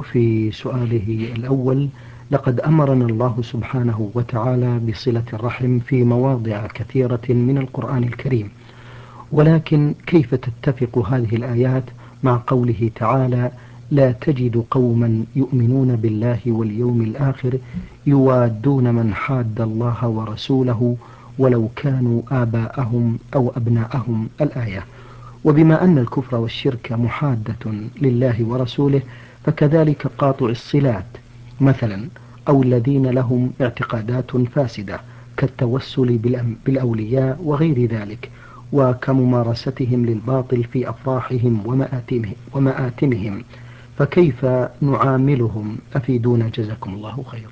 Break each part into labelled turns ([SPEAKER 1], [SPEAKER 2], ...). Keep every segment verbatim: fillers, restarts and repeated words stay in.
[SPEAKER 1] في سؤاله الأول: لقد أمرنا الله سبحانه وتعالى بصلة الرحم في مواضع كثيرة من القرآن الكريم، ولكن كيف تتفق هذه الآيات مع قوله تعالى: لا تجد قوما يؤمنون بالله واليوم الآخر يوادون من حاد الله ورسوله ولو كانوا آباءهم أو أبناءهم، الآية. وبما أن الكفر والشرك محادة لله ورسوله، فكذلك قاطع الصلات مثلا، أو الذين لهم اعتقادات فاسدة كالتوسل بالأولياء وغير ذلك، وكممارستهم للباطل في أفراحهم ومآتمهم, ومآتمهم فكيف نعاملهم؟ أفيدونا جزاكم الله خير.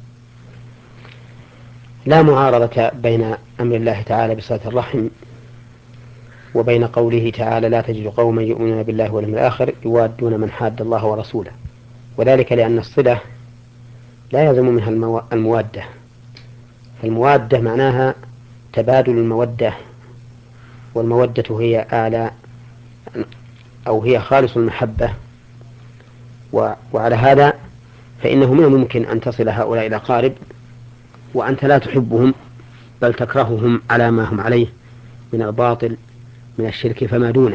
[SPEAKER 2] لا معارضة بين أمر الله تعالى بصلة الرحم وبين قوله تعالى: لا تجد قوما يؤمنون بالله واليوم الآخر يوادون من حاد الله ورسوله، وذلك لأن الصلة لا يلزم منها المودة، فالمودة معناها تبادل المودة، والمودة هي أعلى أو هي خالص المحبة. وعلى هذا فإنه من الممكن أن تصل هؤلاء الأقارب وأنت لا تحبهم بل تكرههم على ما هم عليه من الباطل من الشرك فما دونه.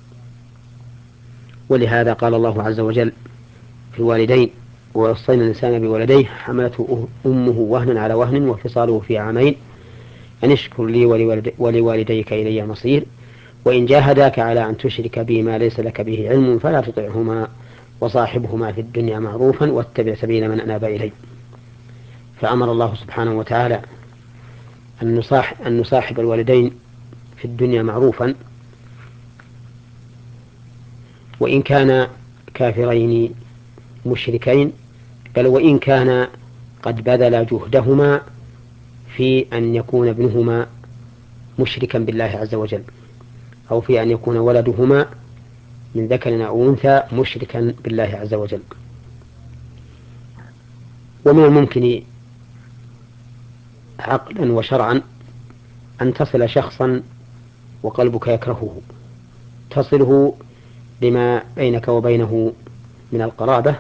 [SPEAKER 2] ولهذا قال الله عز وجل في الوالدين: ووصينا الإنسان بولديه حملته أمه وهنا على وهن وفصاله في عامين أن اشكر لي ولوالديك إلي المصير وإن جاهداك على أن تشرك بي ما ليس لك به علم فلا تطعهما وصاحبهما في الدنيا معروفا واتبع سبيل من أناب إلي. فأمر الله سبحانه وتعالى أن نصاحب, أن نصاحب الوالدين في الدنيا معروفا، وإن كان كافرين مشركين، بل وإن كان قد بذل جهدهما في أن يكون ابنهما مشركا بالله عز وجل، أو في أن يكون ولدهما من ذكر أو أنثى مشركا بالله عز وجل. ومن الممكن عقلا وشرعا أن تصل شخصا وقلبك يكرهه، تصله لما بينك وبينه من القرابة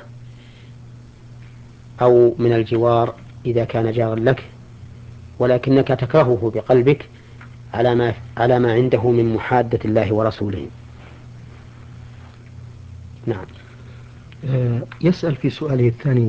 [SPEAKER 2] أو من الجوار إذا كان جارا لك، ولكنك تكرهه بقلبك على ما, على ما عنده من محادة الله ورسوله. نعم.
[SPEAKER 1] يسأل في سؤاله الثاني: